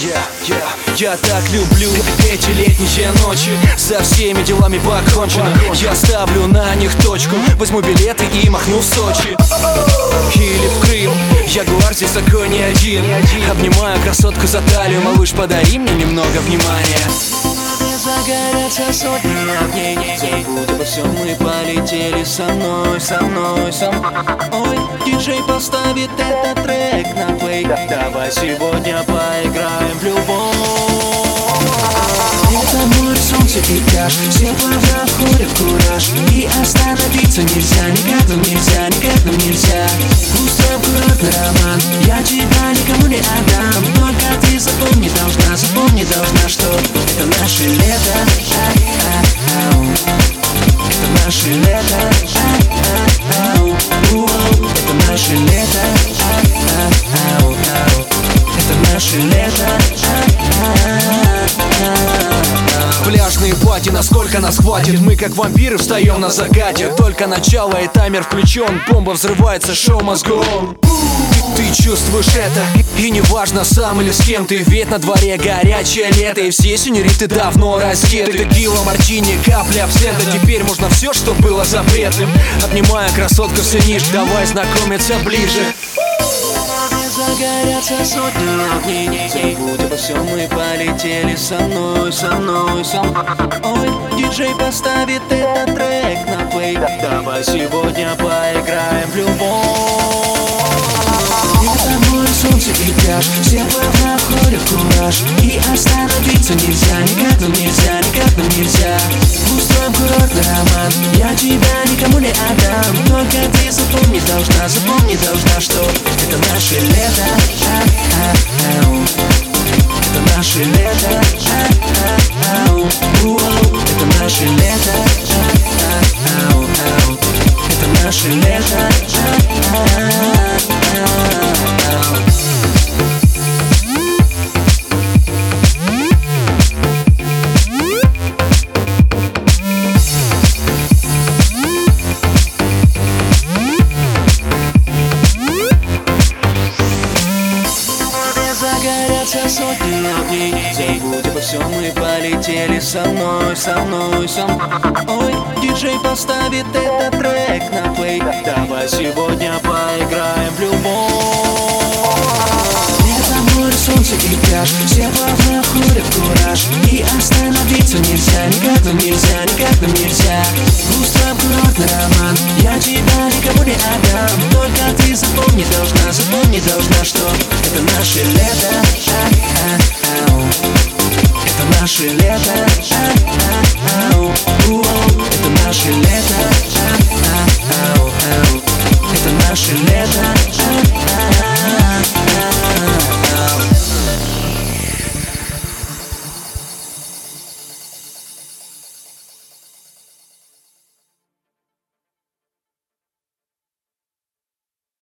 Я так люблю эти летние ночи. Со всеми делами покончено. Я ставлю на них точку. Возьму билеты и махну в Сочи или в Крым. Я гвардии такой не один. Обнимаю красотку за талию. Малыш, подари мне немного внимания. Загорятся сотни огней. Забудь обо всем, мы полетели со мной. Ой, диджей поставит этот трек на плей. Давай сегодня поиграем в любовь. Это море, солнце и пляж. Все глаза входят в кураж. И остановиться нельзя, никак нам нельзя. Устроим курортный роман. Я тебя никому не отдам. Только ты запомни должна, что это наше лето. Это наше лето. Это наше лето. Это наше лето. Пляжные пати, насколько нас хватит? Мы как вампиры встаем на закате. Только начало и таймер включен. Бомба взрывается, шоу мозгом. Ты чувствуешь это, и неважно сам или с кем ты. Ведь на дворе горячее лето, и все сеньориты давно раздеты. Текила, мартини, капля абсента. Теперь можно все, что было запретным. Обнимая красотку, все ниже. Давай знакомиться ближе. Загорятся сотни огней. Забудь обо всем, мы полетели со мной. Ой, диджей поставит этот трек на плей. Давай сегодня поиграем в любовь. Это море, солнце и пляж. Все глаза входят в кураж. И остановиться нельзя, никак нам нельзя. Устроим курортный роман. Я тебя никому не отдам. Только ты запомни должна, что это наше лето. Это наше лето. Это наше лето. Это наше лето. Загорятся сотни огней. Забудь обо всем, мы полетели со мной. Ой, диджей поставит этот трек на плей. Давай сегодня поиграем в любовь. Это море, солнце и пляж. Все глаза входят в кураж. И остановиться нельзя, никак нам нельзя. Устроим курортный роман. Я тебя никому не отдам. Только ты запомни должна, что это наше лето.